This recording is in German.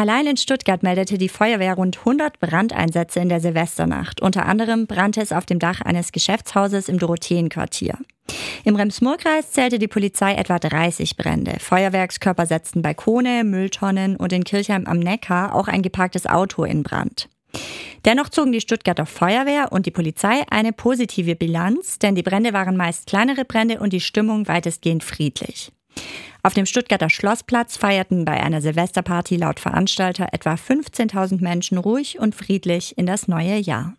Allein in Stuttgart meldete die Feuerwehr rund 100 Brandeinsätze in der Silvesternacht. Unter anderem brannte es auf dem Dach eines Geschäftshauses im Dorotheenquartier. Im Rems-Murr-Kreis zählte die Polizei etwa 30 Brände. Feuerwerkskörper setzten Balkone, Mülltonnen und in Kirchheim am Neckar auch ein geparktes Auto in Brand. Dennoch zogen die Stuttgarter Feuerwehr und die Polizei eine positive Bilanz, denn die Brände waren meist kleinere Brände und die Stimmung weitestgehend friedlich. Auf dem Stuttgarter Schlossplatz feierten bei einer Silvesterparty laut Veranstalter etwa 15.000 Menschen ruhig und friedlich in das neue Jahr.